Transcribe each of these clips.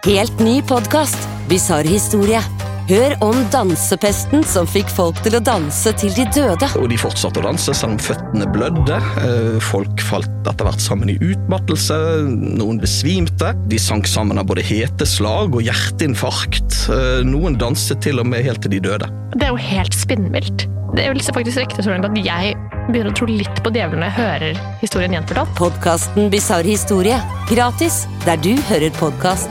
Helt ny podcast, Bizarre historie. Hør om dansepesten som fikk folk til å danse til de døde. Og de fortsatte å danse selv om føttene blødde. Folk falt etter hvert sammen i utmattelse. Noen besvimte. De sank sammen av både heteslag og hjerteinfarkt. Noen danset til og med helt til de døde. Det jo helt spinnvilt. Det vil faktisk rekte så langt at jeg begynner å tro litt på djevelen når jeg hører historien gjenfortalt. Podcasten Bizarre historie. Gratis, der du hører podcast.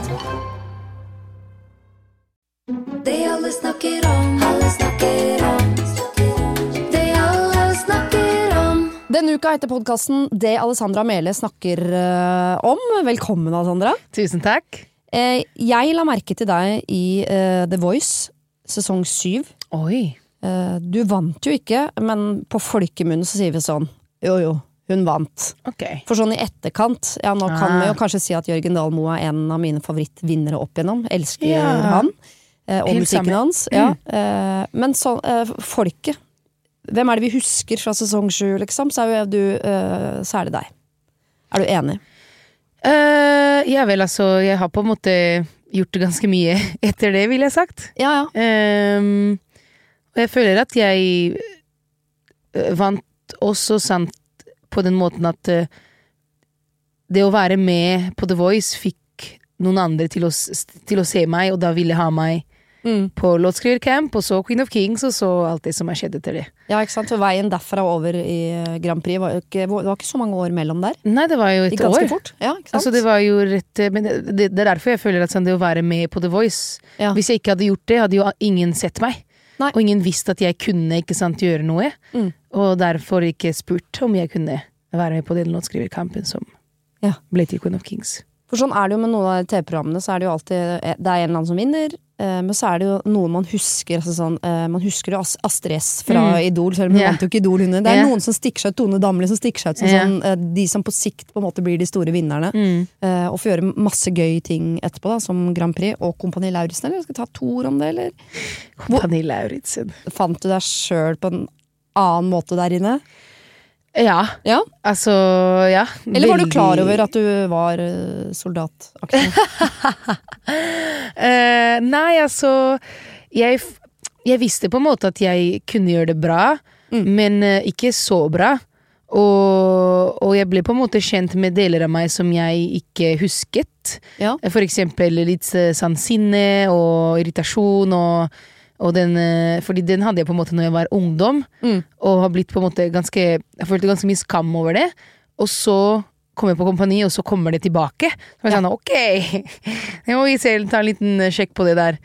Det alle snakker om, alle snakker om. Det alle snakker om. Denne uka heter podcasten Det Alessandra Mele snakker om. Velkommen, Alessandra. Tusen takk. Jeg la merke til deg i The Voice, sesong 7. Oi. Du vant jo ikke, men på folkemunnen så sier vi sånn, jo, hun vant. Ok. For sånn i etterkant, ja, nå kan vi jo kanskje si at Jørgen Dahl Moe en av mine favorittvinnere opp igjennom. Elsker han. Og Helt musikken samme. hans. Ja. Men så, folket, hvem er det vi husker fra sesong 7, liksom? Så er det deg. Er du enig? Ja vel, altså, jeg har på en måte gjort ganske mye etter det, vil jeg sagt. Ja. Og jeg føler at jeg vant også sant på den måten at det å være med på The Voice fikk noen andre til å se meg, og da ville ha meg på låtskrivercamp, og så Queen of Kings, og så alt det som har skjedd etter det. Ja, ikke sant? For veien derfra over i Grand Prix det var ikke så mange år mellom der. Nei, det var jo et ganske år. fort. Ja, ikke sant? Altså det var jo rett, men det er derfor jeg føler at sånn, det å være med på The Voice, hvis jeg ikke hadde gjort det, hadde jo ingen sett meg. Nei. Og ingen visste at jeg kunne, ikke sant, gjøre noe. Og derfor ikke spurt om jeg kunne være med på den låtskriverkampen som ble til Queen of Kings. For sånn er det jo med noen av TV-programmene, så er det jo alltid, det er en eller annen som vinner, men så er det jo noen man husker, altså sånn, man husker jo Astrid S fra Idol, selv om hun vant jo ikke Idol hun. Det er noen som stikker seg ut, Tone Damli som stikker seg ut, sånn, de som på sikt på en måte blir de store vinnerne, og får gjøre masse gøy ting etterpå da, som Grand Prix, og Kompani Lauritzen, eller skal jeg ta 2 ord om det, eller? Kompani Lauritzen. Fant du deg selv på en annen måte der inne? Ja, altså, ja. Eller var du klar over at du var soldataktig? Nei, altså, jeg visste på en måte at jeg kunne gjøre det bra, men ikke så bra. Og jeg ble på en måte kjent med deler av meg som jeg ikke husket. For eksempel litt sånn sinne og irritasjon og den, fordi den hadde jeg på en måte når jeg var ungdom, og har blitt på en måte jeg følte ganske mye skam over det, og så kom jeg på Kompani, og så kommer det tilbake. Så jeg sånn, ok, jeg må selv ta en liten sjekk på det der.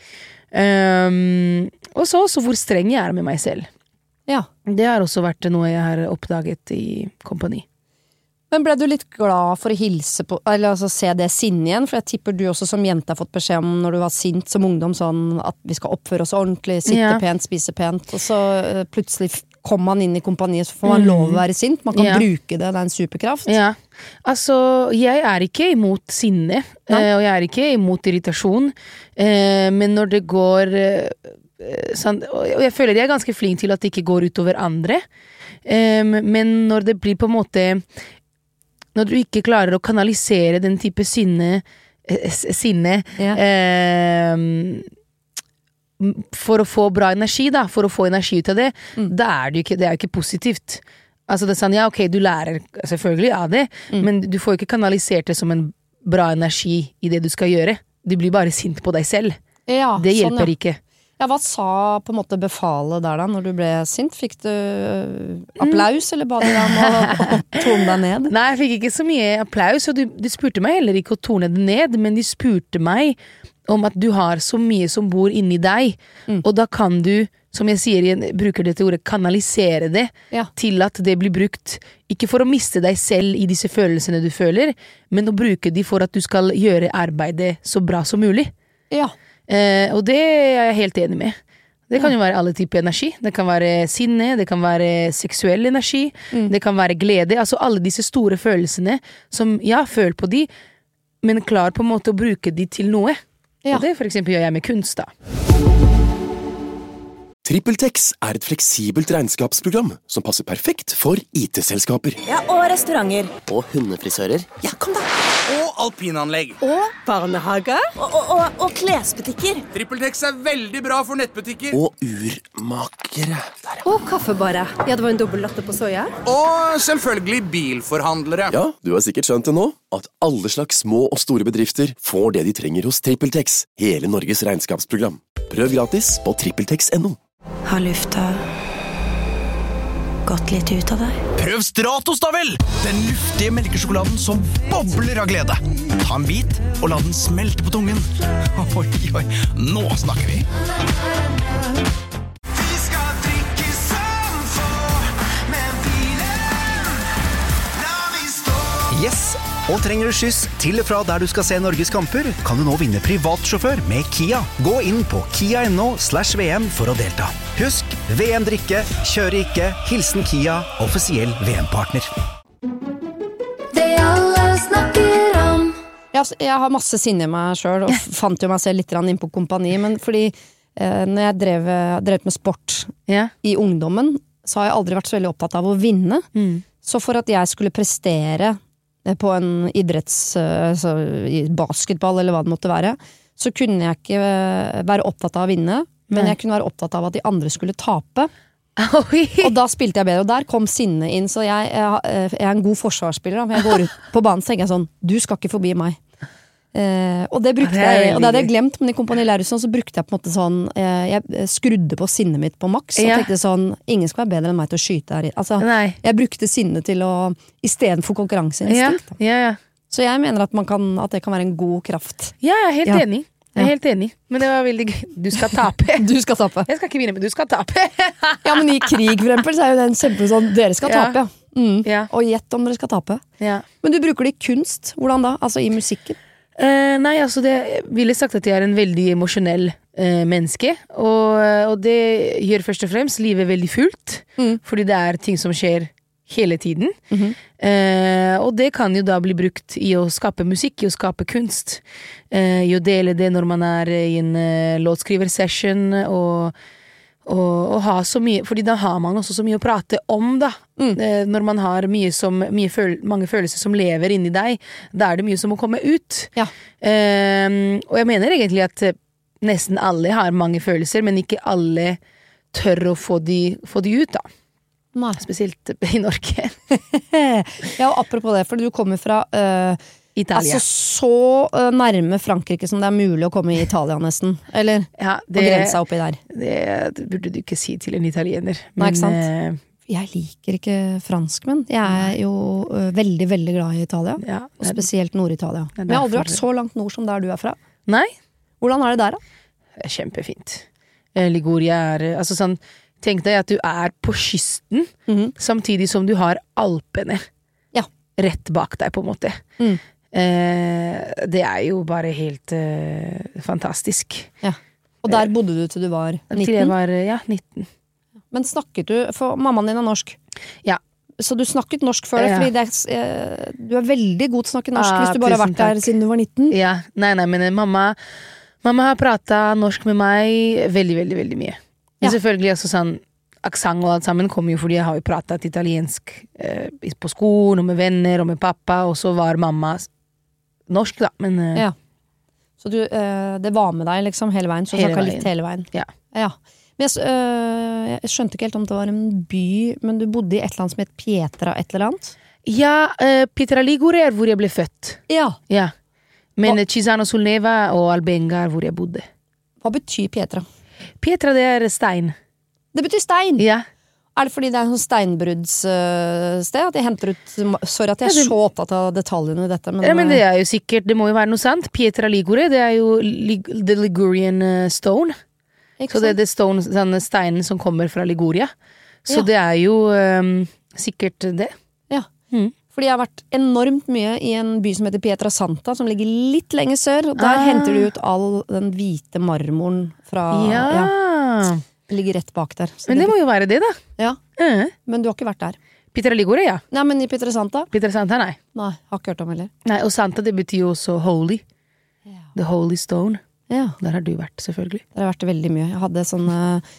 Og så hvor streng jeg er med meg selv. Ja. Det har også vært noe jeg har oppdaget i Kompani. Men ble du litt glad for å hilse på, eller altså se det sinne igjen? For jeg tipper du også som jente har fått beskjed om når du var sint som ungdom, sånn at vi skal oppføre oss ordentlig, sitte pent, spise pent, og så plutselig kom man inn i Kompaniet, så får man lov å være sint, man kan bruke det, det er en superkraft. Ja, altså, jeg er ikke imot sinne, og jeg er ikke imot irritasjon, men når det går, sånn, og jeg føler jeg er ganske flink til at det ikke går utover andre, men når det blir på en måte, når du ikke klarer å kanalisere den type sinne for å få bra energi da, for å få energi ut av det, da er det jo ikke positivt. Altså det er sånn, ok, du lærer selvfølgelig av det, men du får ikke kanalisert det som en bra energi i det du skal gjøre. Du blir bare sint på deg selv. Det hjelper ikke. Ja, hva sa på en måte befalet der da, når du ble sint? Fikk du applaus, eller ba du deg om å tone deg ned? Nei, jeg fikk ikke så mye applaus, og de spurte meg heller ikke å tone det ned, men de spurte meg om at du har så mye som bor inni deg, og da kan du, som jeg sier igjen, bruker dette ordet, kanalisere det til at det blir brukt, ikke for å miste deg selv i disse følelsene du føler, men å bruke de for at du skal gjøre arbeidet så bra som mulig. Ja. Og det er jeg helt enig med. Det kan jo være alle typer energi. Det kan være sinne, det kan være seksuell energi, det kan være glede, altså alle disse store følelsene som, føl på de, men klar på en måte å bruke de til noe. Og det for eksempel gjør jeg med kunst da. TrippelTex er et fleksibelt regnskapsprogram som passer perfekt for IT-selskaper. Ja, og restauranter. Og hundefrisører. Ja, kom da. Og alpinanlegg. Og barnehage. Og klesbutikker. TrippelTex veldig bra for nettbutikker. Og urmakere. Og kaffebare. Ja, det var en dobbelt latte på soya. Og selvfølgelig bilforhandlere. Ja, du har sikkert skjønt det nå, at alle slags små og store bedrifter får det de trenger hos TrippelTex, hele Norges regnskapsprogram. Prøv gratis på TrippelTex.no. Har lufta gått litt ut av deg? Prøv Stratos da vel! Den luftige melkesjokoladen som bobler av glede. Ta en bit og la den smelte på tungen. Oi, oi, nå snakker vi. Vi skal drikke samfor med bilen. La vi stå. Yes, og trenger du skyss til og fra der du skal se Norges kamper, kan du nå vinne privatsjåfør med Kia. Gå inn på kia.no/VM for å delta. Husk, VM drikke, kjøre ikke, hilsen Kia, offisiell VM-partner. Det alle snakker om. Jeg har masse sinne i meg selv, og fant jo meg selv litt inn på kompani, men fordi når jeg drev med sport i ungdommen, så har jeg aldri vært så veldig opptatt av å vinne. Så for at jeg skulle prestere på en i basketball eller hva det måtte være, så kunne jeg ikke være opptatt av å vinne, men jeg kunne være opptatt av at de andre skulle tape. Og da spilte jeg bedre, og der kom sinnet inn, så jeg er en god forsvarsspiller. Men jeg går ut på banen, så tenker jeg sånn, du skal ikke forbi meg. Og det brukte jeg, og det hadde jeg glemt, men i Kompani Lauritzen så brukte jeg på en måte sånn, jeg skrudde på sinnet mitt på maks, og tenkte sånn, ingen skal være bedre enn meg til å skyte her. Altså, jeg brukte sinnet til å, i stedet for konkurranseinstinkt. Så jeg mener at at det kan være en god kraft. Ja, jeg er helt enig. Jeg er helt enig, men det var veldig gøy. Du skal tape. Du skal tape. Jeg skal ikke vinne, men du skal tape. Ja, men i krig for eksempel, så er jo den kjempe sånn, dere skal tape, og gjett om dere skal tape. Men du bruker det i kunst, hvordan da? Altså i musikken? Nei, altså det ville sagt at jeg er en veldig emosjonell menneske, og det gjør først og fremst livet veldig fullt, fordi det er ting som skjer hele tiden. Og det kan jo da bli brukt i å skape musikk, i å skape kunst, i å dele det når man er i en låtskriver-session, og ha så mye, fordi da har man også så mye å prate om da, når man har mange følelser som lever inni deg, da er det mye som må komme ut. Og jeg mener egentlig at nesten alle har mange følelser, men ikke alle tør å få de ut da. Nei. Spesielt i Norge. Ja, og apropos det, for du kommer fra Italia. Altså så nærme Frankrike som det er mulig å komme i Italia nesten, eller? Ja, på grensa oppi der. Det burde du ikke si til en italiener. Men, nei, ikke sant? Jeg liker ikke fransk, men jeg er jo veldig, veldig glad i Italia, og spesielt Nord-Italia. Men jeg har aldri vært så langt nord som der du er fra. Nei. Hvordan er det der da? Det er kjempefint. Liguria er, altså sånn, tenk deg at du er på kysten, samtidig som du har Alpene rett bak deg på en måte. Det er jo bare helt fantastisk. Ja. Og der bodde du til du var 19? Til jeg var, 19. Men snakket du, for mammaen din er norsk? Ja. Så du snakket norsk før det, fordi du er veldig god til å snakke norsk hvis du bare har vært der siden du var 19? Ja, nei, men mamma har pratet norsk med meg veldig, veldig, veldig mye. Men selvfølgelig altså sånn aksent og alt sammen kommer jo fordi jeg har jo pratet italiensk på skolen og med venner og med pappa, og så var mamma norsk da, men så du, det var med deg liksom hele veien, så du snakket litt hele veien. Ja. Men jeg skjønte ikke helt om det var en by, men du bodde i et eller annet som het Pietra et eller annet? Ja, Pietra Ligure er hvor jeg ble født. Ja. Men Chisano sul Neva og Albenga er hvor jeg bodde. Hva betyr Pietra? Pietra, det er stein. Det betyr stein? Ja. Er det fordi det er en sånn steinbruddssted? At jeg henter ut, sorry at jeg er så opptatt av detaljene i dette. Men det er jo sikkert, det må jo være noe sant. Pietra Ligure, det er jo the Ligurian stone. Så det er det sånne steinen som kommer fra Liguria. Så det er jo sikkert det. Ja. Fordi jeg har vært enormt mye i en by som heter Pietra Santa, som ligger litt lenger sør, og der henter du ut all den hvite marmoren fra... Det ligger rett bak der. Men det må jo være det da. Ja, men du har ikke vært der. Pietra Ligure, ja. Nei, men i Pietra Santa? Pietra Santa, nei. Nei, har ikke hørt om heller. Nei, og Santa det betyr jo også holy. The holy stone. Ja. Der har du vært, selvfølgelig. Der har jeg vært veldig mye. Jeg hadde sånne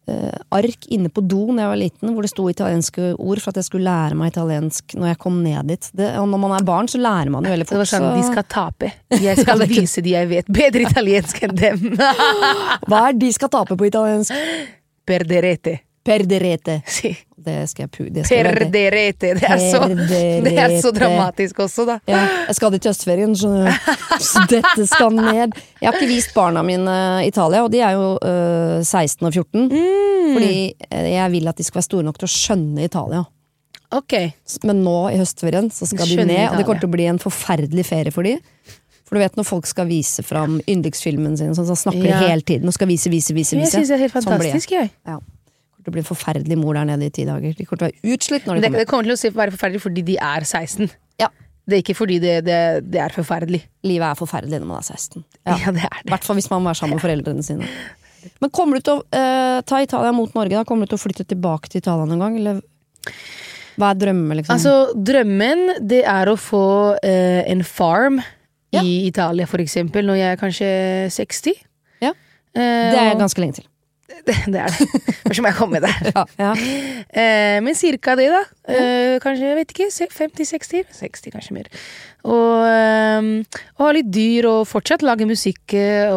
ark inne på do når jeg var liten, hvor det sto italienske ord for at jeg skulle lære meg italiensk når jeg kom ned dit. Og når man barn, så lærer man jo veldig fort. Det var sånn, de skal tape. Jeg skal vise de jeg vet bedre italiensk enn dem. Hva de skal tape på italiensk? Perderete. Perderete. Si. Det skal jeg Perderete. Det er så dramatisk også, da. Ja, jeg skal dit til høstferien, så dette skal ned. Jeg har ikke vist barna mine Italia, og de er jo 16 og 14. Fordi jeg vil at de skal være store nok til å skjønne Italia. Ok. Men nå i høstferien så skal de ned, og det kommer til å bli en forferdelig ferie for de. For du vet når folk skal vise fram yndlingsfilmen sin, så snakker de hele tiden og skal vise. Jeg synes det er helt fantastisk, jeg. Ja. Det blir en forferdelig mor der nede i 10 dager. De kommer til å være utslitt når de kommer. Det kommer til å være forferdelig fordi de er 16. Ja. Det er ikke fordi det er forferdelig. Livet er forferdelig når man er 16. Ja, det er det. I hvert fall hvis man var sammen med foreldrene sine. Men kommer du til å ta Italia mot Norge da? Kommer du til å flytte tilbake til Italia noen gang? Eller hva er drømmen, liksom? Altså, drømmen det er å få en farm i Italia, for eksempel, når jeg er kanskje 60. Ja, det er ganske lenge til. Det er det. Først må jeg komme der. Men cirka det da. Kanskje, jeg vet ikke, 50-60? 60 kanskje mer. Og ha litt dyr og fortsatt lage musikk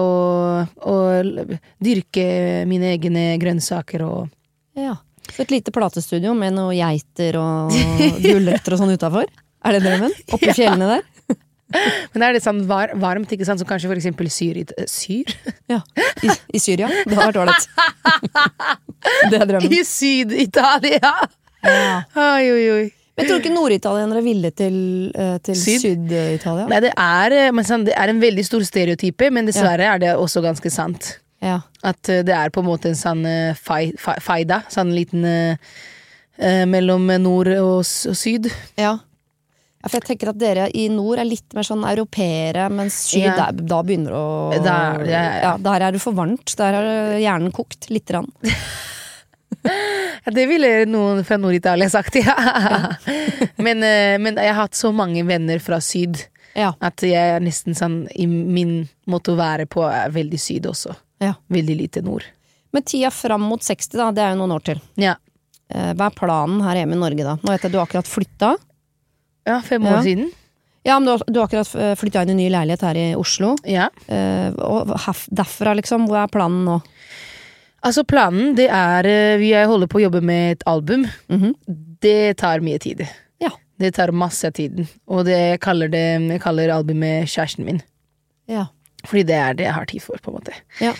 og dyrke mine egne grønnsaker og... Ja, så et lite platestudio med noen geiter og gulrøtter og sånn utenfor. Er det drømmen? Oppe i fjellene der? Men er det sånn varmt, ikke sant, som kanskje for eksempel syr? Ja, i Syria. Det har vært ålreit. Det er drømmen. I Syd-Italia. Ja. Oi. Men tror du ikke norditalienere er villige til Syd-Italia? Nei, det er en veldig stor stereotype, men dessverre er det også ganske sant. Ja. At det er på en måte en sånn feida, sånn liten mellom nord og syd. Ja. Ja, for jeg tenker at dere i nord er litt mer sånn europeere, mens syd da begynner å... Der er du for varmt, der er hjernen kokt, litt rann. Det ville noen fra Nord-Italia sagt, Men jeg har hatt så mange venner fra syd, at jeg er nesten sånn, i min måte å være på er veldig syd også. Veldig lite nord. Men tida fram mot 60 da, det er jo noen år til. Ja. Hva er planen her hjemme i Norge da? Nå vet jeg du har akkurat flyttet. Ja, 5 år siden. Ja, men du har akkurat flyttet inn i en ny leilighet her i Oslo. Ja. Og derfra liksom, hvor er planen nå? Altså planen, det er, jeg holder på å jobbe med et album. Det tar mye tid. Ja. Det tar masse tid. Og jeg kaller albumet kjæresten min. Ja. Fordi det er det jeg har tid for, på en måte. Ja.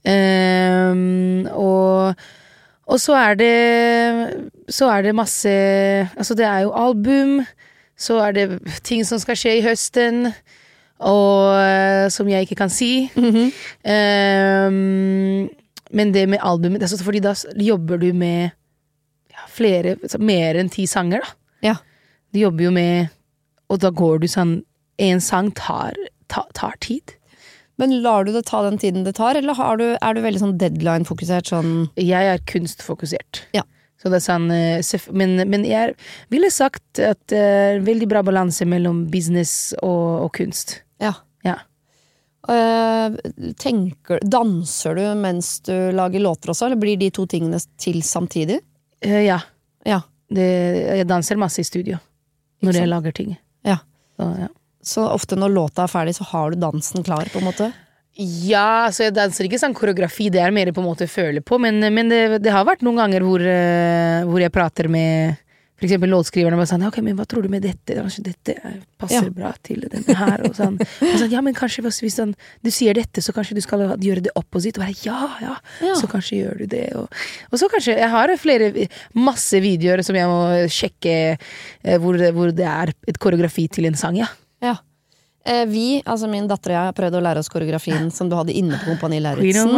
Og så er det masse, altså det er jo album, så er det ting som skal skje i høsten, og som jeg ikke kan si. Men det med albumet, altså fordi da jobber du med flere, mer enn 10 sanger da. Ja. Du jobber jo med, og da går du sånn, en sang tar tid. Men lar du det ta den tiden det tar, eller er du veldig sånn deadline-fokusert? Sånn? Jeg er kunstfokusert. Ja. Så det er sånn, men jeg ville sagt at det er veldig bra balanse mellom business og kunst. Ja. Danser du mens du lager låter også, eller blir de to tingene til samtidig? Ja. Ja. Jeg danser masse i studio når jeg lager ting. Ja. Så. Så ofte når låta er ferdig, så har du dansen klar på en måte? Ja, så jeg danser ikke sånn koreografi, det er mer på en måte føle på, men det har vært noen ganger hvor jeg prater med for eksempel låtskriverne og bare sånn, ok, men hva tror du med dette? Kanskje dette passer bra til denne her, og sånn. Og sånn, ja, men kanskje hvis du sier dette, så kanskje du skal gjøre det opposite, og bare, så kanskje gjør du det, og så kanskje, jeg har masse videoer som jeg må sjekke, hvor det er et koreografi til en sang, Ja. Altså min datter og jeg har prøvd å lære oss koreografien som du hadde inne på Kompani Lauritzen.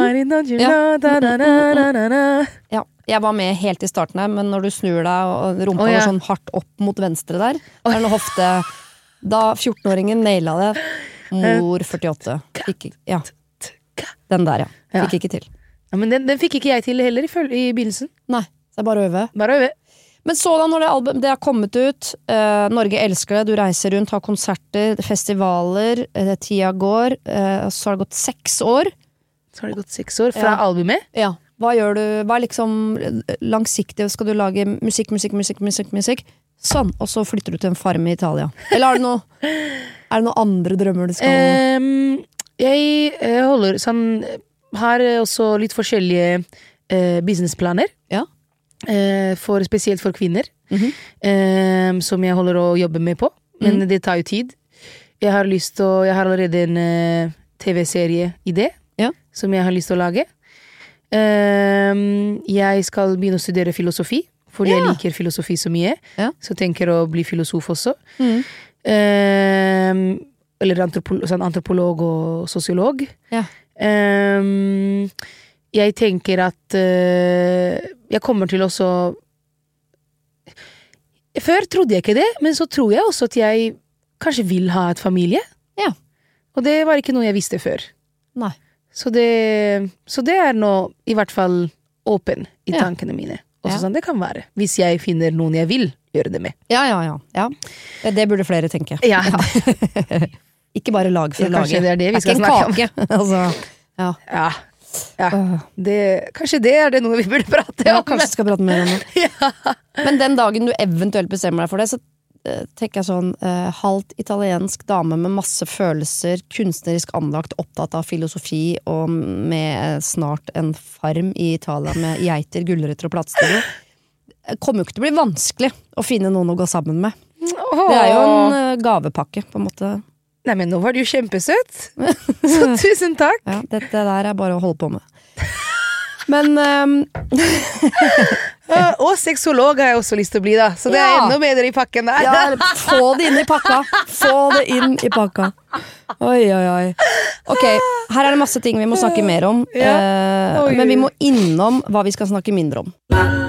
Ja, jeg var med helt i starten her, men når du snur deg og rumpa var sånn hardt opp mot venstre der, det er noe hofte, da 14-åringen naila det, mor 48. Den der, fikk ikke til. Ja, men den fikk ikke jeg til heller i begynnelsen. Nei, så er bare å øve. Bare å øve. Men så da når det har kommet ut, Norge elsker det, du reiser rundt, har konserter, festivaler, tida går, så har det gått 6 år. Så har det gått 6 år fra albumet? Ja. Hva gjør du? Hva liksom langsiktig? Skal du lage musikk? Sånn, og så flytter du til en farm I Italia. Eller er det noen andre drømmer du skal Jeg holder sånn, har også litt forskjellige businessplaner. Ja. Spesielt for kvinner. Som jeg holder å jobbe med på. Men det tar jo tid. Jeg har allerede en TV-serie-idé som jeg har lyst til å lage. Jeg skal begynne å studere filosofi. Fordi jeg liker filosofi så mye. Så tenker å bli filosof også. Eller antropolog og sosiolog. Jeg tenker at jeg kommer til også før trodde jeg ikke det, men så tror jeg også at jeg kanskje vil ha et familie. Og det var ikke noe jeg visste før. Nei. Så det nå I hvert fall åpen I tankene mine. Også sånn det kan være, hvis jeg finner noen jeg vil gjøre det med. Ja. Det burde flere tenke. Ja. Ikke bare lag for å lage. Kanskje det vi skal snakke om. Altså, kanskje det det noe vi burde prate om. Kanskje skal prate mer om det. Men den dagen du eventuelt bestemmer deg for det, så tenker jeg sånn halvt italiensk dame med masse følelser, kunstnerisk anlagt, opptatt av filosofi og med snart en farm I Italia med geiter, gulrøtter og platestudio. Det kommer jo ikke til å bli vanskelig å finne noen å gå sammen med. Det jo en gavepakke på en måte. Nei, men nå var du jo kjempesøt. Så tusen takk. Ja, dette der bare å holde på med. Men og seksolog har jeg også lyst til å bli da. Så det enda bedre I pakken der. Få det inn I pakka. Oi. Ok, her det masse ting vi må snakke mer om. Men vi må innom hva vi skal snakke mindre om.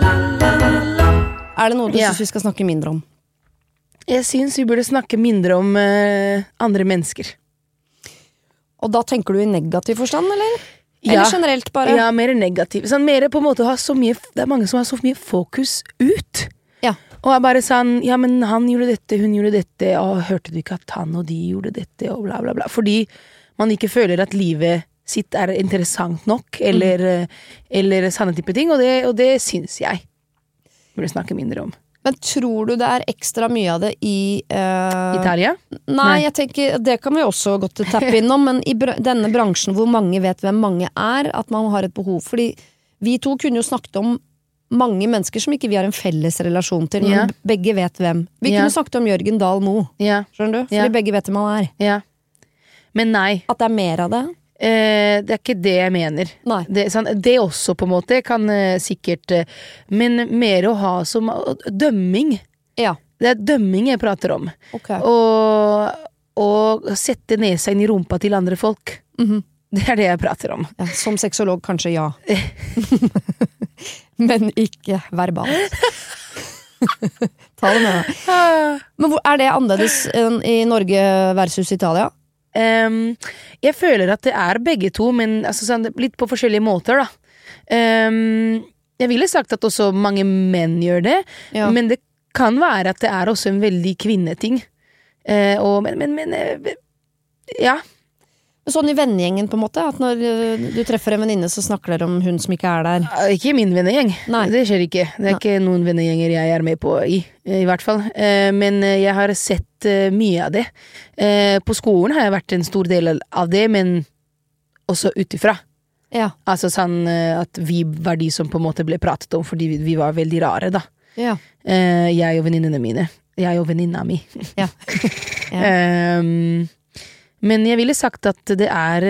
Det noe du synes vi skal snakke mindre om? Jeg synes vi burde snakke mindre om andre mennesker. Og da tenker du I negativ forstand, eller? Eller generelt bare? Ja, mer negativ. Sånn, mer på en måte ha så mye, det mange som har så mye fokus ut. Ja. Og bare sånn, ja, men han gjorde dette, hun gjorde dette, og hørte du ikke at han og de gjorde dette, og bla bla bla. Fordi man ikke føler at livet sitt interessant nok, eller sånne type ting, og det synes jeg burde snakke mindre om. Men tror du det ekstra mye av det I Italia? Nei, jeg tenker, det kan vi også godt tappe innom, men I denne bransjen hvor mange vet hvem mange at man har et behov, fordi vi to kunne jo snakket om mange mennesker som ikke vi har en felles relasjon til, men begge vet hvem. Vi kunne snakket om Jørgen Dahl Moe, skjønner du? Fordi begge vet hvem han Ja. Men nei. At det mer av det? Det ikke det jeg mener. Det også på en måte kan sikkert, men mer å ha som dømming. Ja. Det dømming jeg prater om. Okay. Og sette ned seg inn I rumpa til andre folk. Det det jeg prater om. Ja, som seksolog kanskje ja. Men ikke verbalt. Ta det med deg. Men hvor det annerledes I Norge versus Italia? Jeg føler at det begge to, men altså, sånn, litt på forskjellige måter da. Jeg ville sagt at også mange menn gjør det, men det kan være at det også en veldig kvinneting. Men ja. Sånn I vennegjengen på en måte, at når du treffer en venninne så snakker dere om hun som ikke der. Ikke min vennegjeng, det skjer ikke. Det ikke noen vennegjenger jeg med på I hvert fall. Men jeg har sett mye av det. På skolen har jeg vært en stor del av det, men også utifra. Ja. Altså sånn at vi var de som på en måte ble pratet om, fordi vi var veldig rare da. Ja. Jeg og venninnene mine. Jeg og venninna mi. Ja. Men jeg ville sagt at det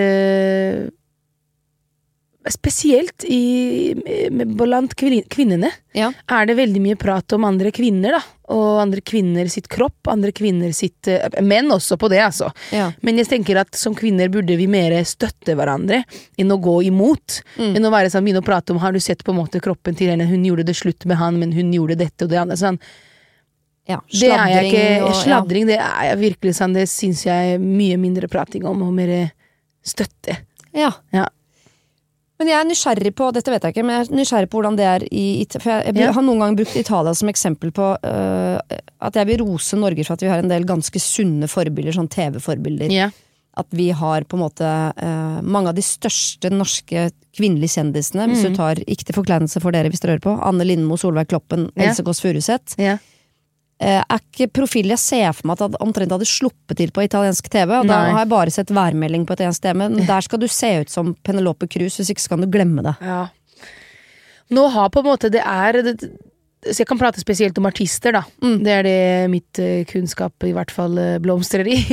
spesielt blant kvinnene det veldig mye prat om andre kvinner da, og andre kvinner sitt kropp, andre kvinner sitt menn også på det altså. Men jeg tenker at som kvinner burde vi mer støtte hverandre enn å gå imot, enn å være sånn, begynne å prate om, har du sett på en måte kroppen til henne, hun gjorde det slutt med han, men hun gjorde dette og det andre, sånn. Ja, sladring, sladring det jeg virkelig sånn, det synes jeg mye mindre prating om og mer støtte. Ja. Men jeg nysgjerrig på, dette vet jeg ikke, men jeg nysgjerrig på hvordan det for jeg har noen gang brukt Italia som eksempel på at jeg vil rose Norge for at vi har en del ganske sunne forbilder, sånn TV-forbilder. at vi har på en måte mange av de største norske kvinnelige kjendisene, hvis du tar ikke til forkleinelse for dere hvis dere hører på, Anne Lindmo, Solveig Kloppen, Else Kåss Furuseth, ikke profiler jeg ser for meg at omtrent hadde sluppet til på italiensk TV, og da har jeg bare sett værmelding på italiensk TV, men der skal du se ut som Penelope Cruz, hvis ikke så kan du glemme det. Ja. Nå har på en måte så jeg kan prate spesielt om artister da. Det det mitt kunnskap i hvert fall blomstrer i.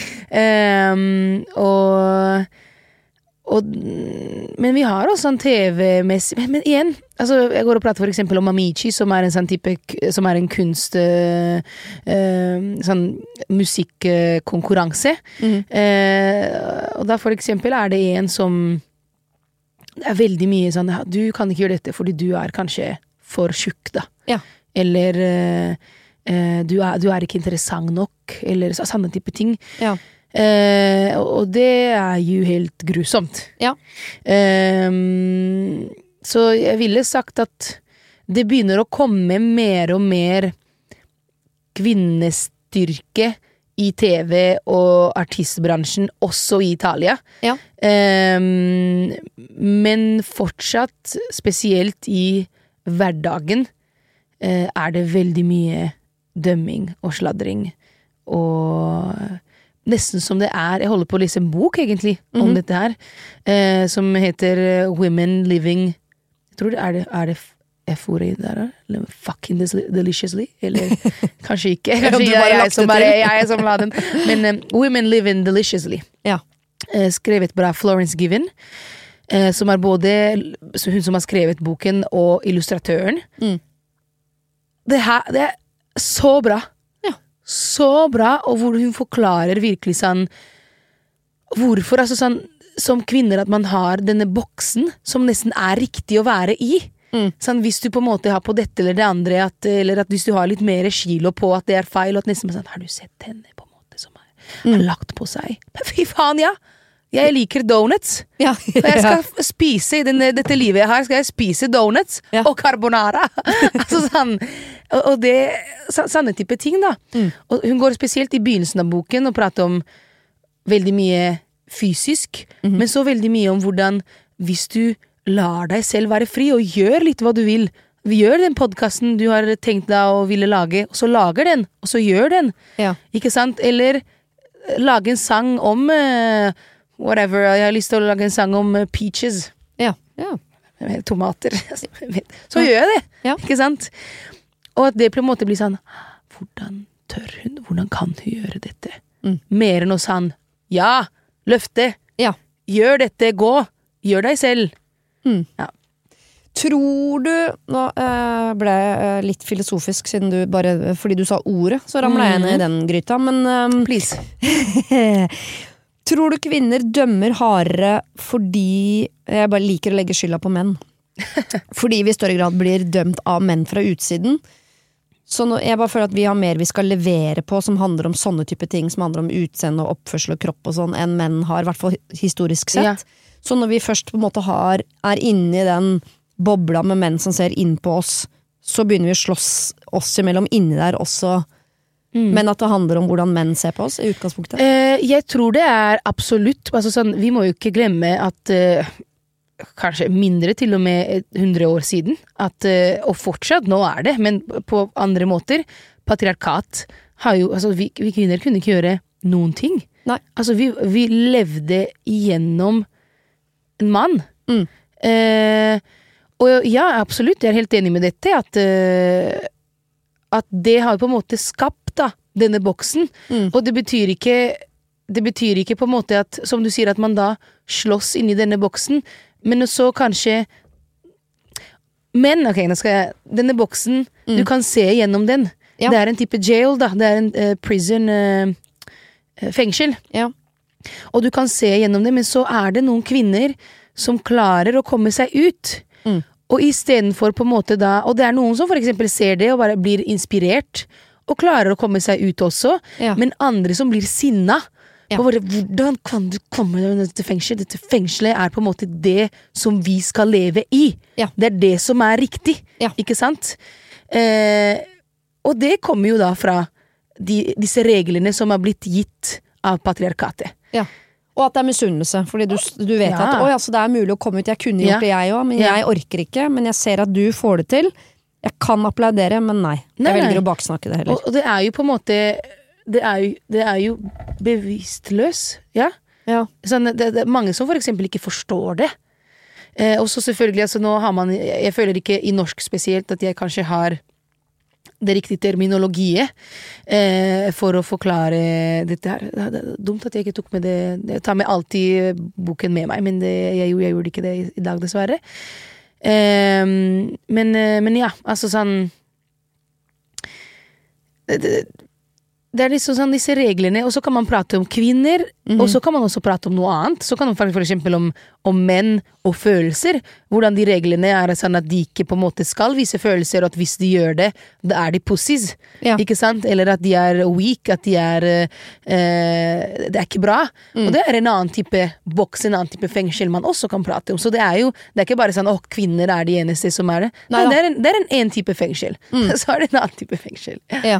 Men vi har også en TV-messig, men igjen, altså jeg går og prater for eksempel om Amici, som en sånn type, som en kunst sånn musikkonkurranse. Og da for eksempel det en som det veldig mye sånn, du kan ikke gjøre dette fordi du kanskje for tjukk da. Eller du ikke interessant nok, eller sånne type ting. Og det jo helt grusomt. Så jeg ville sagt at det begynner å komme mer og mer kvinnestyrke i TV og artistbransjen, også i Italia. Men fortsatt, spesielt i hverdagen, det veldig mye dømming og sladring, og nesten som det jeg holder på å lese en bok egentlig om dette her, som heter Women Living, jeg tror det det F-ordet der, eller Fucking Deliciously, eller kanskje ikke, kanskje jeg som la den, men Women Living Deliciously, skrevet av Florence Given, som både hun som har skrevet boken og illustratøren. Det så bra. Så bra, og hvor hun forklarer virkelig sånn hvorfor, altså sånn som kvinner at man har denne boksen som nesten riktig å være i. Sånn, hvis du på en måte har på dette eller det andre, eller at hvis du har litt mer kilo på at det feil, og at nesten sånn, har du sett henne på en måte som har lagt på seg? Fy faen, jeg liker donuts. Og jeg skal spise i dette livet jeg har, skal jeg spise donuts og carbonara. Altså sånn, og det sånne type ting da. Og hun går spesielt i begynnelsen av boken og prater om veldig mye fysisk, men så veldig mye om hvordan hvis du lar deg selv være fri og gjør litt hva du vil, gjør den podcasten du har tenkt deg å ville lage, og så lager den, og så gjør den. Ikke sant? Eller lage en sang om whatever, jeg har lyst til å lage en sang om peaches. Tomater. Så gjør jeg det. Ikke sant? Og at det på en måte blir sånn, hvordan tør hun? Hvordan kan hun gjøre dette? Mer enn å sånn, løfte. Gjør dette, gå. Gjør deg selv. Tror du, nå ble jeg litt filosofisk siden du bare, fordi du sa ordet, så ramlet jeg ned i den gryta, men please. Tror du kvinner dømmer hardere fordi jeg bare liker å legge skylda på menn? Fordi vi i større grad blir dømt av menn fra utsiden. Så jeg bare føler at vi har mer vi skal levere på som handler om sånne type ting, som handler om utseende og oppførsel og kropp og sånn, enn menn har, i hvert fall historisk sett. Så når vi først på en måte inne i den bobla med menn som ser inn på oss, så begynner vi å slåss oss imellom inni der også. Men at det handler om hvordan menn ser på oss i utgangspunktet? Jeg tror det absolutt, altså sånn, vi må jo ikke glemme at kanskje mindre til og med 100 år siden, at, og fortsatt nå det, men på andre måter, patriarkat har jo, altså vi kvinner kunne ikke gjøre noen ting. Altså vi levde igjennom en mann. Og absolutt, jeg helt enig med dette, at det har på en måte skapt da, denne boksen, og det betyr ikke på en måte at, som du sier, at man da slåss inn i denne boksen, men så kanskje men, ok, nå skal jeg denne boksen, du kan se gjennom den. Det en type jail da, det en prison fengsel. Og du kan se gjennom det, men så det noen kvinner som klarer å komme seg ut. Og i stedet for på en måte da, og det noen som for eksempel ser det og bare blir inspirert og klarer å komme seg ut også, men andre som blir sinna på hvordan kan du komme til dette fengselet? Dette fengselet på en måte det som vi skal leve i. Det det som riktig, ikke sant? Og det kommer jo da fra disse reglene som har blitt gitt av patriarkatet. Og at det er misunnelse, fordi du vet at så det er mulig å komme ut, jeg kunne gjort det jeg også, men jeg orker ikke, men jeg ser at du får det til. Jeg kan applaudere, men nei. Jeg velger å baksnakke det heller. Og det er jo på en måte, det er jo bevisstløs, ja. Sånn, det er mange som for eksempel ikke forstår det. Og så selvfølgelig, altså nå har man, jeg føler ikke i norsk spesielt at jeg kanskje har det riktige terminologiet for å forklare dette her. Det er dumt at jeg ikke tok med det. Jeg tar med alltid boken med meg, men jeg gjorde ikke det i dag, dessverre. Men ja, altså sånn det er liksom sånn disse reglene, og så kan man prate om kvinner, og så kan man også prate om noe annet. Så kan man for eksempel om menn og følelser, hvordan de reglene er sånn at de ikke på en måte skal vise følelser, og at hvis de gjør det, da er de pussies, ikke sant? Eller at de er weak, at de er det er ikke bra. Og det er en annen type boks, en annen type fengsel man også kan prate om. Så det er ikke bare sånn, kvinner er de eneste som er det. Nei, det er en type fengsel. Så er det en annen type fengsel. Ja.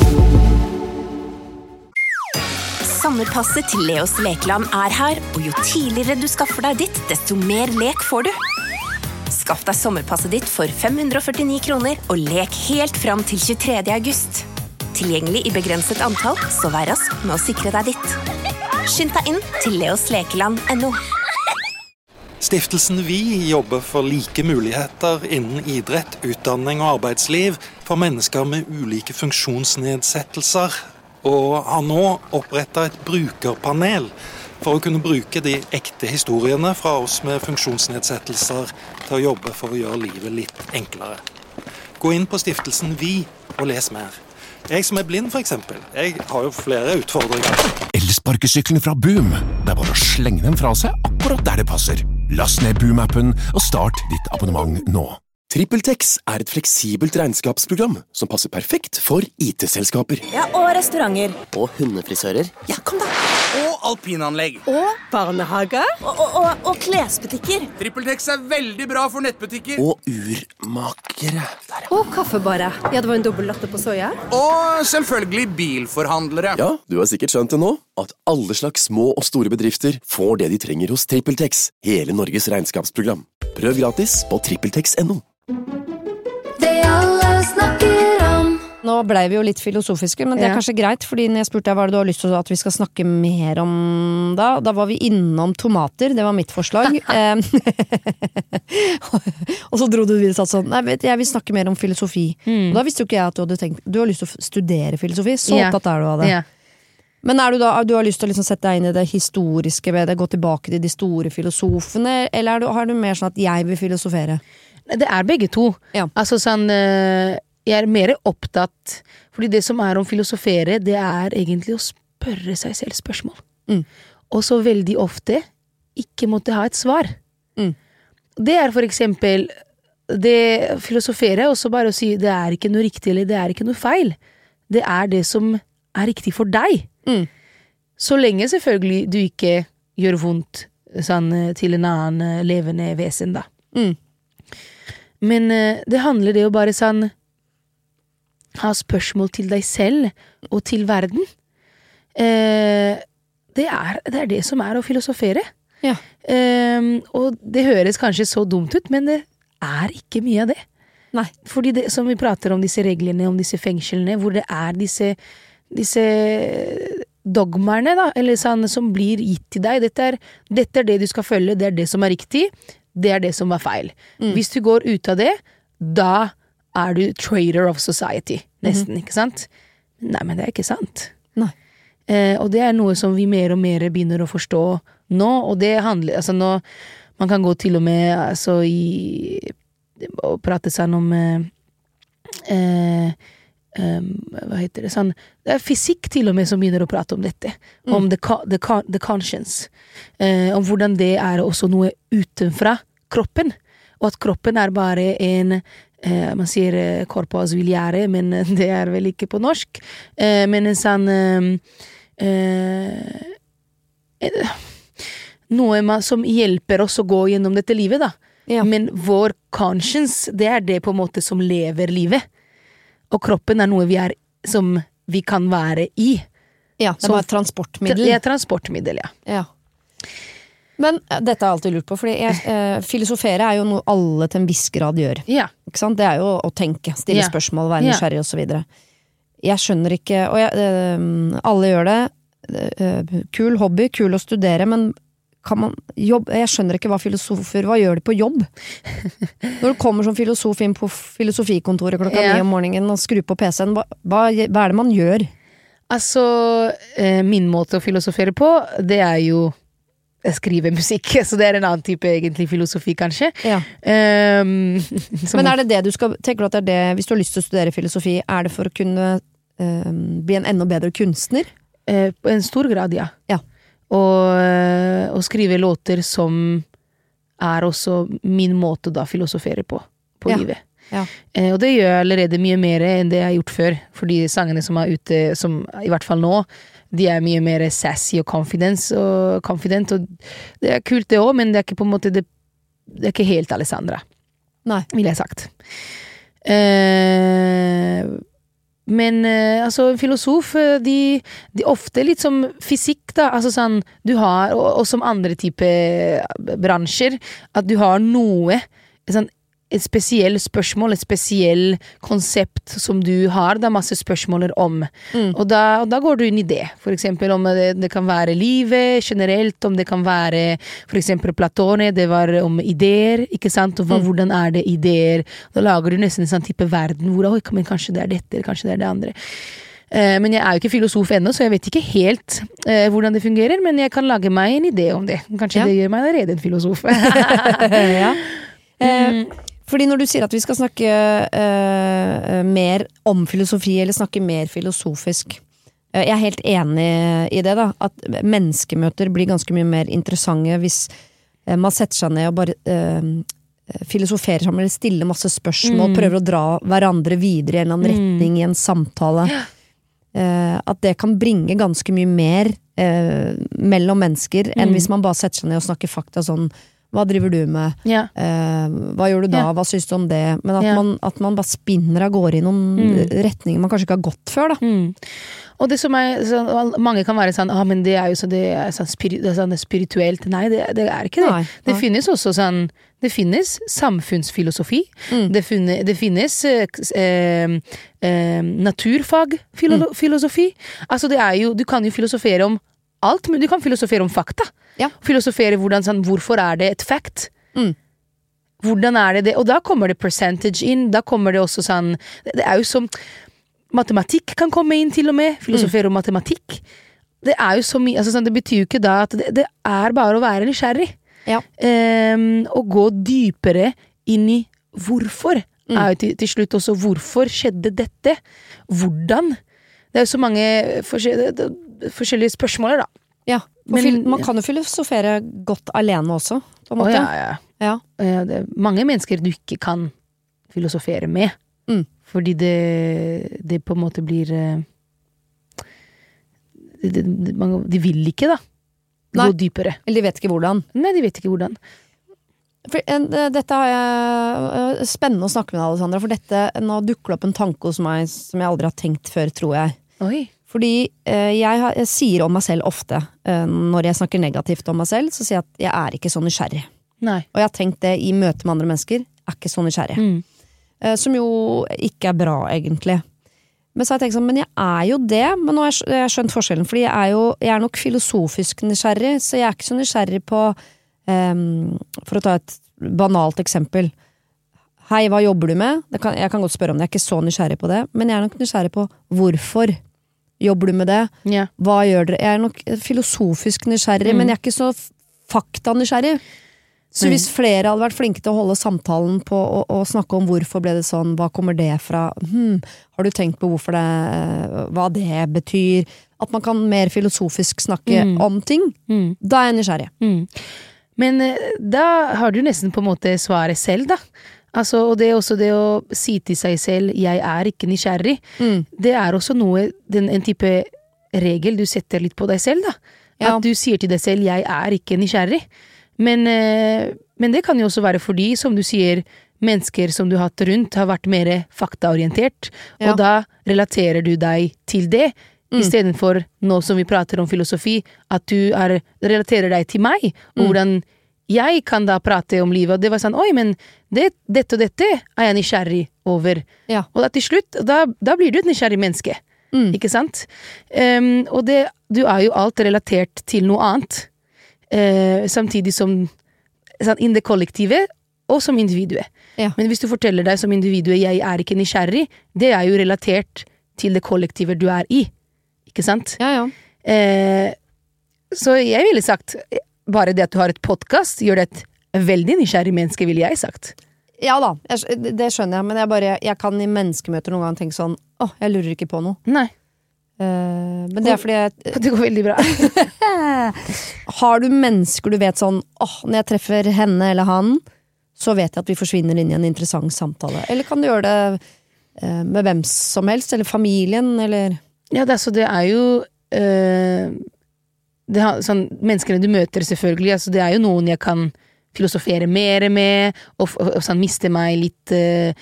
Sommerpasset til Leos Lekeland er her, og jo tidligere du skaffer deg ditt, desto mer lek får du. Skaff deg sommerpasset ditt for 549 kroner, og lek helt fram til 23. august. Tilgjengelig i begrenset antall, så vær rask med å sikre deg ditt. Skynd deg inn til leoslekeland.no. Stiftelsen Vi jobber for like muligheter innen idrett, utdanning og arbeidsliv for mennesker med ulike funksjonsnedsettelser, og har nå opprettet et brukerpanel for å kunne bruke de ekte historiene fra oss med funksjonsnedsettelser til å jobbe for å gjøre livet litt enklere. Gå inn på Stiftelsen Vi og les mer. Jeg som er blind for eksempel, jeg har jo flere utfordringer. Elsparkesykkelen fra Boom. Det er bare å slenge den fra seg akkurat der det passer. Last ned Boom-appen og start ditt abonnement nå. TrippelTex er et fleksibelt regnskapsprogram som passer perfekt for IT-selskaper. Ja, og restauranter. Og hundefrisører. Ja, kom da. Og alpinanlegg. Og barnehager. Og klesbutikker. TrippelTex er veldig bra for nettbutikker. Og urmakere. Og kaffebarer. Ja, det var en dobbelt latte på soya. Og selvfølgelig bilforhandlere. Ja, du har sikkert skjønt det nå, at alle slags små og store bedrifter får det de trenger hos TrippelTex, hele Norges regnskapsprogram. Prøv gratis på trippeltex.no. Det alle snakker om. Nå ble vi jo litt filosofiske, men det er kanskje greit, fordi når jeg spurte deg hva du har lyst til at vi skal snakke mer om da var vi innom tomater, det var mitt forslag. Og så dro du videre og sa sånn, nei, jeg vil snakke mer om filosofi. Og da visste jo ikke jeg at du hadde tenkt, du har lyst til å studere filosofi, så opptatt er du av det. Men er du har lyst til å liksom sette deg inn i det historiske ved det, gå tilbake til de store filosofene, eller har du mer sånn at jeg vil filosofere? Det er begge to. Altså sånn, jeg er mer opptatt, fordi det som er om filosofere, det er egentlig å spørre seg selv spørsmål. Og så veldig ofte ikke måtte ha et svar. Det er for eksempel, det filosofere er også bare å si, det er ikke noe riktig, eller det er ikke noe feil. Det er det som er riktig for deg. Så lenge selvfølgelig du ikke gjør vondt sånn, til en annen levende vesen da. Men det handler det jo bare sånn ha spørsmål til deg selv og til verden. Det er det som er å filosofere. Og det høres kanskje så dumt ut, men det er ikke mye av det. Nei. Fordi det som vi prater om disse reglene, om disse fengslene, hvor det er disse dogmerne da, eller sånn som blir gitt til deg. Dette er det du skal følge, det er det som er riktig, det er det som er feil. Hvis du går ut av det, da er du traitor of society, nesten, ikke sant? Nei, men det er ikke sant. Nei. Og det er noe som vi mer og mer begynner å forstå nå, og det handler, altså nå, man kan gå til og med, altså og prate sånn om hva heter det, sånn, det er fysikk til og med som begynner å prate om dette, om the conscience, om hvordan det er også noe utenfra kroppen, og at kroppen er bare en, man sier corpo ausiliare, men det er vel ikke på norsk, men en sånn noe som hjelper oss å gå gjennom dette livet da, men vår conscience, det er det på en måte som lever livet. Og kroppen er noe vi kan være i. Ja, det er bare et transportmiddel. Det er transportmiddel, ja. Men dette har jeg alltid lurt på, fordi filosofere jo noe alle til en viss grad gjør. Ja. Ikke sant? Det jo å tenke, stille spørsmål, være nysgjerrig og så videre. Jeg skjønner ikke, og alle gjør det, kul hobby, kul å studere, men kan man jobbe, jeg skjønner ikke hva gjør de på jobb? Når du kommer som filosof inn på filosofikontoret klokka 9 om morgenen og skrur på PC-en, hva det man gjør? Altså, min måte å filosofere på, det jo skrive musikk, så det en annen type egentlig filosofi kanskje. Ja. Men det det du skal, tenker du at det hvis du har lyst til å studere filosofi, det for å kunne bli en enda bedre kunstner? På en stor grad, ja. Og skrive låter som også min måte da filosofere på livet. Ja. Og det gjør jeg allerede mye mer enn det jeg har gjort før, fordi sangene som ute, som i hvert fall nå, de mye mer sassy og confident, og det kult det også, men det ikke på en måte, det ikke helt Alessandra. Nei. Vil jeg sagt. Men altså en filosof de ofte litt som fysikk da, altså sånn du har, og som andre type bransjer, at du har noe sånn, et spesiell spørsmål, et spesiell konsept som du har da masse spørsmåler om, og da går du inn i det, for eksempel om det kan være livet generelt, om det kan være for eksempel Platone, det var om ideer, ikke sant, og hvordan det ideer, da lager du nesten en sånn type verden hvor men kanskje det dette, eller kanskje det andre. Men jeg jo ikke filosof ennå, så jeg vet ikke helt hvordan det fungerer, men jeg kan lage meg en idé om det. Kanskje det gjør meg allerede en filosof. Ja. Fordi når du sier at vi skal snakke mer om filosofi, eller snakke mer filosofisk, jeg helt enig i det da, at menneskemøter blir ganske mye mer interessante hvis man setter seg ned og bare filosoferer sammen, eller stiller masse spørsmål, prøver å dra hverandre videre i en eller annen retning i en samtale. At det kan bringe ganske mye mer mellom mennesker enn hvis man bare setter seg ned og snakker fakta sånn, hva driver du med? Ja. Hva gjør du da? Hva synes du om det? Men at man bare spinner av gårde i noen retninger man kanskje ikke har gått før da. Og det som så, mange kan være sånn, men det jo så, det sånn spirituelt. Nei, det ikke det. Nei. Det finnes også sånn, det finnes samfunnsfilosofi, det finnes naturfagfilosofi. Altså det jo, du kan jo filosofere om alt, men du kan filosofere om fakta. Ja. Filosofere hvordan, sånn, hvorfor det et fact? Hvordan det? Og da kommer det percentage inn, da kommer det også sånn, det jo som matematikk kan komme inn til og med, filosofere om matematikk. Det jo så mye, altså sånn, det betyr jo ikke da at det bare å være nysgjerrig. Ja. Og gå dypere inn i hvorfor. Jo til slutt også, hvorfor skjedde dette? Hvordan? Det jo så mange forskjellige spørsmål da. Ja, men man kan jo filosofere godt alene også, på en måte. Ja. Det mange mennesker du ikke kan filosofere med, fordi det på en måte blir de vil ikke da gå dypere. Eller de vet ikke hvordan. Nei, de vet ikke hvordan. Dette har spennende å snakke med Alessandra, for nå dukker det opp en tanke hos meg som jeg aldri har tenkt før, tror jeg. Oi. Fordi jeg sier om meg selv ofte, når jeg snakker negativt om meg selv, så sier jeg at jeg ikke så nysgjerrig. Nei. Og jeg har tenkt det i møte med andre mennesker, ikke så nysgjerrig. Som jo ikke bra, egentlig. Men så har jeg tenkt sånn, men jeg jo det, men nå har jeg skjønt forskjellen, fordi jeg nok filosofisk nysgjerrig, så jeg ikke så nysgjerrig på, for å ta et banalt eksempel, hei, hva jobber du med? Jeg kan godt spørre om det, jeg ikke så nysgjerrig på det, men jeg nok nysgjerrig på hvorfor jobber du med det? Ja. Hva gjør dere? Jeg nok filosofisk nysgjerrig, men jeg ikke så fakta nysgjerrig. Så hvis flere hadde vært flinke til å holde samtalen på å snakke om hvorfor ble det sånn, hva kommer det fra, har du tenkt på hvorfor hva det betyr, at man kan mer filosofisk snakke om ting, da jeg nysgjerrig. Men da har du nesten på en måte svaret selv da. Altså, og det også det å si til seg selv, jeg ikke nysgjerrig, det også noe, en type regel du setter litt på deg selv da. Ja. At du sier til deg selv, jeg ikke nysgjerrig. Men det kan jo også være fordi, som du sier, mennesker som du har hatt rundt har vært mer faktaorientert, og da relaterer du deg til det, I stedet for nå som vi prater om filosofi, at du relaterer deg til meg, og hvordan jeg kan da prate om livet, og det var sånn, oi, men dette og dette jeg nysgjerrig over. Og da til slutt, da blir du et nysgjerrig menneske, ikke sant? Og du jo alt relatert til noe annet, samtidig som in det kollektive, og som individuet. Men hvis du forteller deg som individuet, jeg ikke nysgjerrig, det jo relatert til det kollektivet du I. Ikke sant? Så jeg ville sagt, bare det at du har et podcast, gjør det et veldig nysgjerrig menneske, ville jeg sagt. Ja da, det skjønner jeg, men jeg kan I menneskemøter noen gang tenke sånn, jeg lurer ikke på noe. Nei. Men det fordi det går veldig bra. Har du mennesker du vet sånn, når jeg treffer henne eller han, så vet jeg at vi forsvinner inn I en interessant samtale. Eller kan du gjøre det med hvem som helst, eller familien, eller... Ja, det jo sånn, menneskene du møter selvfølgelig, altså det jo noen jeg kan filosofere mer med, og sånn miste meg litt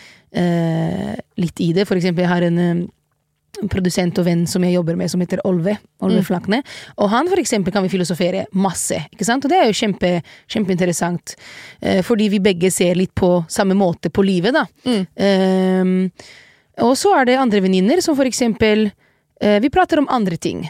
I det. For eksempel, jeg har en produsent og venn som jeg jobber med, som heter Olve Flakne, og han for eksempel kan vi filosofere masse, ikke sant? Og det jo kjempeinteressant, fordi vi begge ser litt på samme måte på livet da. Og så det andre venninner som for eksempel, vi prater om andre ting,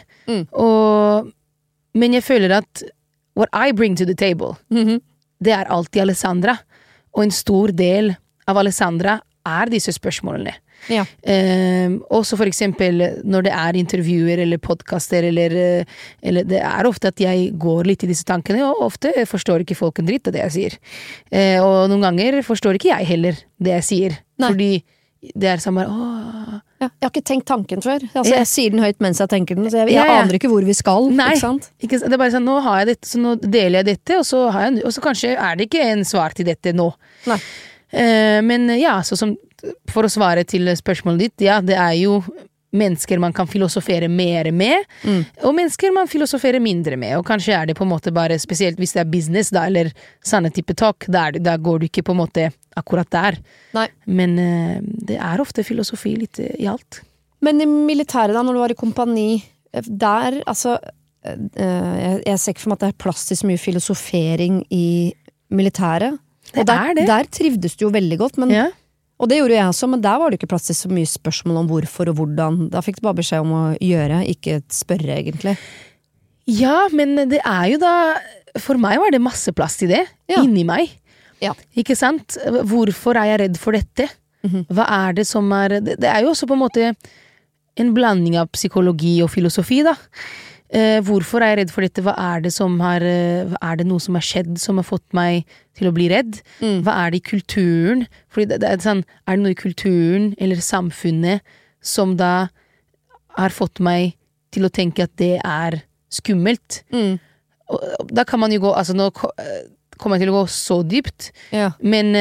men jeg føler at what I bring to the table, det alltid Alessandra, og en stor del av Alessandra disse spørsmålene. Også for eksempel når det intervjuer eller podcaster eller det ofte at jeg går litt I disse tankene, og ofte forstår ikke folk en dritt av det jeg sier. Og noen ganger forstår ikke jeg heller det jeg sier. Fordi det sånn bare, jeg har ikke tenkt tanken før. Altså, jeg sier den høyt mens jeg tenker den, så jeg aner ikke hvor vi skal. Nei, ikke sant? Det bare sånn, nå har jeg dette, så nå deler jeg dette, og så kanskje det ikke en svar til dette nå. Nei. Men ja, så som for å svare til spørsmålet ditt, ja, det jo mennesker man kan filosofere mer med, og mennesker man filosoferer mindre med, og kanskje det på en måte bare, spesielt hvis det business da, eller sånne type talk, der går du ikke på en måte akkurat der. Nei. Men det ofte filosofi litt I alt. Men I militæret da, når du var I kompani, der, altså, jeg ser ikke for meg at det plass til så mye filosofering I militæret, og der trivdes du jo veldig godt, men og det gjorde jeg også, men der var det ikke plass til så mye spørsmål om hvorfor og hvordan. Da fikk du bare beskjed om å gjøre, ikke spørre egentlig. Ja, men det jo da, for meg var det masse plass til det, inni meg. Ikke sant? Hvorfor jeg redd for dette? Hva det som det jo også på en måte en blanding av psykologi og filosofi da. Hvorfor jeg redd for dette? Hva det som det noe som skjedd som har fått meg til å bli redd? Hva det I kulturen? Fordi det sånn, det noe I kulturen eller samfunnet som da har fått meg til å tenke at det skummelt? Og da kan man jo gå, altså nå kommer jeg til å gå så dypt, men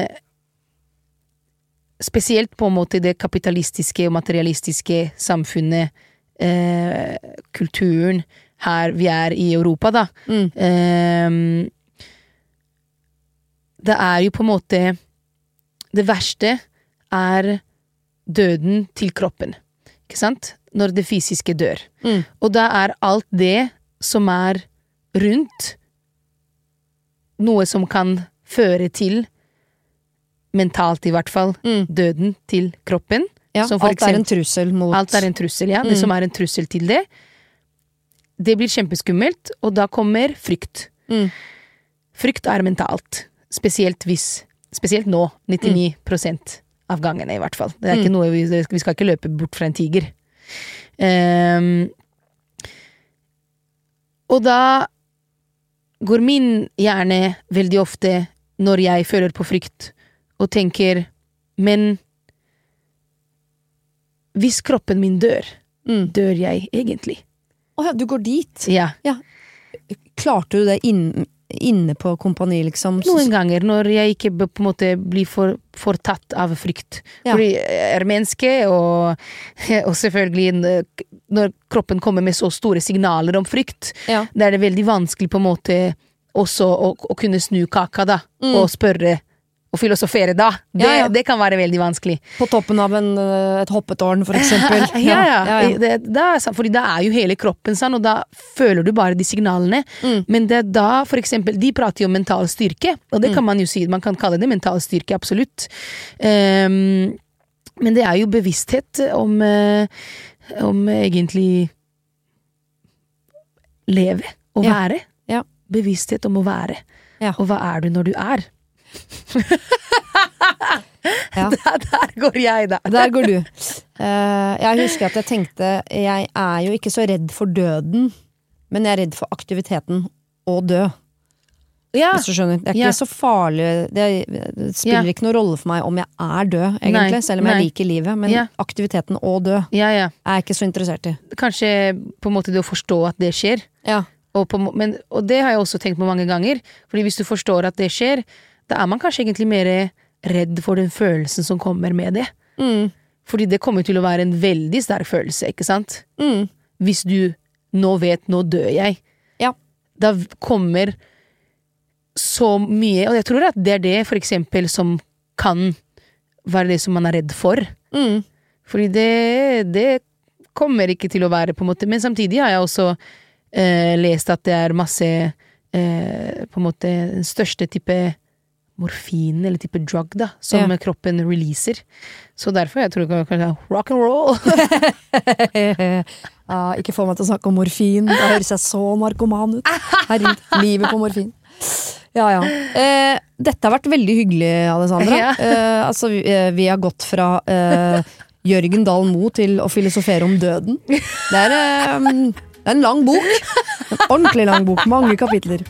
spesielt på en måte det kapitalistiske og materialistiske samfunnet, kulturen her vi I Europa da det jo på en måte det verste døden til kroppen, ikke sant? Når det fysiske dør og da alt det som rundt noe som kan føre til mentalt I hvert fall døden til kroppen. Ja, alt en trussel mot... Alt en trussel, ja. Det som en trussel til det. Det blir kjempeskummelt, og da kommer frykt. Frykt mentalt. Spesielt nå, 99% av gangene I hvert fall. Det ikke noe, vi skal ikke løpe bort fra en tiger. Og da går min hjerne veldig ofte når jeg føler på frykt, og tenker, men hvis kroppen min dør jeg egentlig? Åja, du går dit? Ja. Klarte du det inne på kompani, liksom? Noen ganger, når jeg ikke på en måte blir for tatt av frykt. Fordi jeg menneske, og selvfølgelig når kroppen kommer med så store signaler om frykt, det det veldig vanskelig på en måte også å kunne snu kaka da, og spørre å filosofere da. Det kan være veldig vanskelig. På toppen av et hoppetårn, for eksempel. Fordi da jo hele kroppen sånn, og da føler du bare de signalene. Men det da, for eksempel, de prater jo om mental styrke, og det kan man jo si, man kan kalle det mental styrke, absolutt. Men det jo bevissthet om egentlig leve og være. Bevissthet om å være. Og hva du når du Der går jeg da. Der går du. Jeg husker at jeg tenkte, jeg jo ikke så redd for døden, men jeg redd for aktiviteten å dø. Hvis du skjønner. Det ikke så farlig, det spiller ikke noen rolle for meg om jeg død, egentlig, selv om jeg liker livet, men aktiviteten å dø jeg ikke så interessert i. Kanskje på en måte det å forstå at det skjer. Og det har jeg også tenkt på mange ganger, fordi hvis du forstår at det skjer, da man kanskje egentlig mer redd for den følelsen som kommer med det. Fordi det kommer til å være en veldig sterk følelse, ikke sant? Hvis du nå vet, nå dør jeg. Da kommer så mye, og jeg tror at det det for eksempel som kan være det som man redd for. Fordi det kommer ikke til å være på en måte, men samtidig har jeg også lest at det masse på en måte den største type morfin eller type drug da, som kroppen releaser. Så derfor jeg tror jeg kan rock and roll. Ikke få meg til å snakke om morfin, da høres jeg så narkoman ut. Herregud, livet på morfin. Dette har vært veldig hyggelig, Alessandra. Altså, vi har gått fra Jørgen Dahl Moe til å filosofere om døden. Det en lang bok. En ordentlig lang bok, mange kapitler.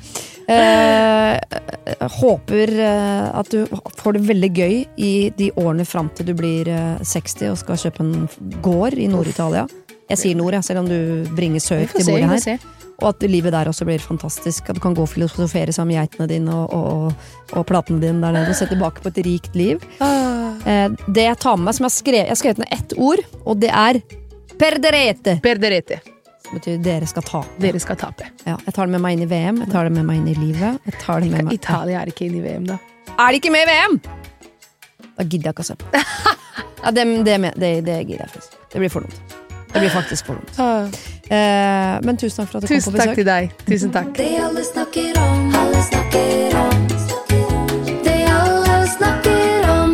Håper at du får det veldig gøy i de årene frem til du blir 60 og skal kjøpe en gård i Nord-Italia. Jeg sier nord, selv om du bringer sør til bordet her. Og at livet der også blir fantastisk. At du kan gå og filosofere sammen med geitene dine og platene dine der nede og se tilbake på et rikt liv. Det jeg tar med meg, som jeg har skrevet ned ett ord, og det perderete. Perderete. Det betyr dere skal tape. Dere skal tape. Jeg tar det med meg inn i VM, jeg tar det med meg inn i livet. Jeg tar det med meg. Italia ikke inn i VM da. Det ikke med i VM? Da gidder jeg ikke å se på. Det gidder jeg faktisk. Det blir for dumt. Det blir faktisk for dumt. Men tusen takk for at du kom på besøk. Tusen takk til deg. Tusen takk. Det alle snakker om, alle snakker om. Det alle snakker om.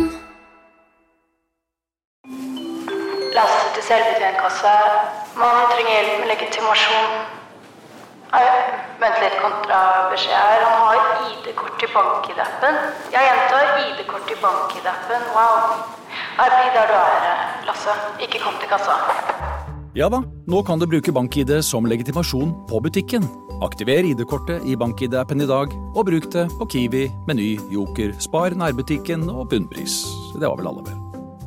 Lasse til selvbetjentkasse. Man trenger hjelp med legitimasjon. Vent litt, kontrabeskjed her. Han har ID-kort i BankID-appen. Jeg gjentar ID-kort i BankID-appen. Wow. Bli der du Lasse. Ikke kom til kassa. Ja da, nå kan du bruke BankID som legitimasjon på butikken. Aktiver ID-kortet i BankID-appen i dag, og bruk det på Kiwi, Meny, Joker, Spar, nærbutikken og bunnpris. Det var vel alle vel.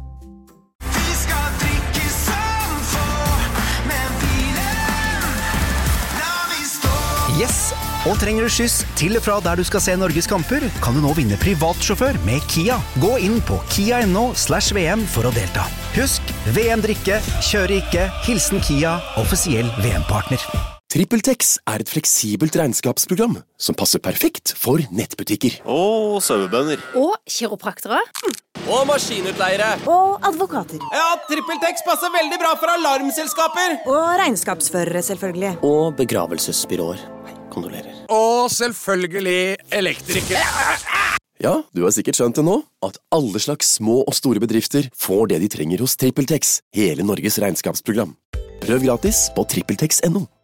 Yes! Og trenger du skyss til og fra der du skal se Norges kamper, kan du nå vinne privatsjåfør med Kia. Gå inn på kia.no/VM for å delta. Husk, VM-drikke, kjøre ikke, hilsen Kia, offisiell VM-partner. TrippelTex et fleksibelt regnskapsprogram som passer perfekt for nettbutikker. Og sauebønder. Og kiropraktere. Og maskinutleiere. Og advokater. Ja, TrippelTex passer veldig bra for alarmselskaper. Og regnskapsførere, selvfølgelig. Og begravelsesbyråer. Kondolerer. Og selvfølgelig elektrikere. Ja, du har sikkert skjønt det nå, at alle slags små og store bedrifter får det de trenger hos TrippelTex, hele Norges regnskapsprogram. Prøv gratis på TrippelTex.no.